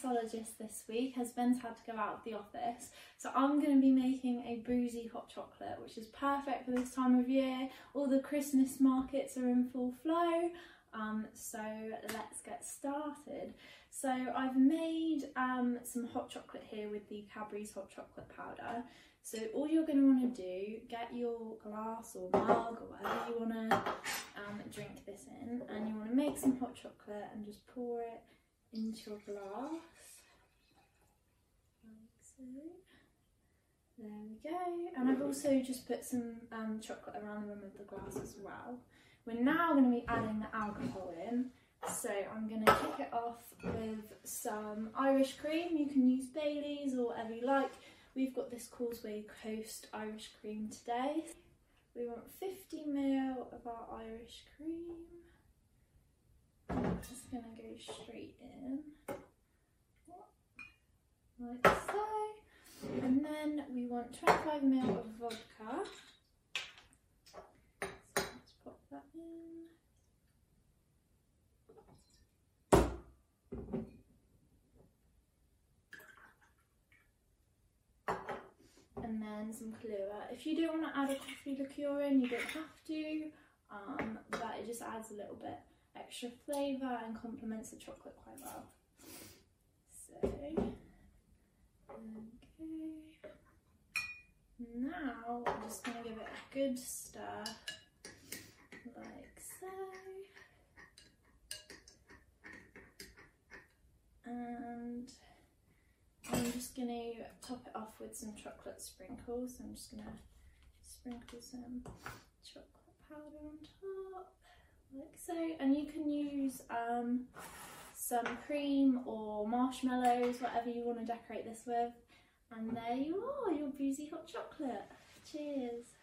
mixologist this week as Ben's had to go out of the office. So I'm going to be making a boozy hot chocolate, which is perfect for this time of year. All the Christmas markets are in full flow. So let's get started. So I've made some hot chocolate here with the Cadbury's hot chocolate powder. So all you're going to want to do, get your glass or mug or whatever you want to drink this in, and you want to make some hot chocolate and just pour it into your glass, like so. There we go. And I've also just put some chocolate around the rim of the glass as well. We're now going to be adding the alcohol in. So I'm going to kick it off with some Irish cream. You can use Baileys or whatever you like. We've got this Causeway Coast Irish cream today. We want 50 ml of our Irish cream. I'm just going to go straight in, like so. And then we want 25 ml of vodka. So let's pop that in. And then some Kahlua. If you don't want to add a coffee liqueur in, you don't have to, but it just adds a little bit extra flavour and complements the chocolate quite well. So, okay. Now I'm just going to give it a good stir, like so. And I'm just going to top it off with some chocolate sprinkles. I'm just going to sprinkle some chocolate powder on top, like so. And you can use some cream or marshmallows, whatever you want to decorate this with. And there you are, your boozy hot chocolate. Cheers.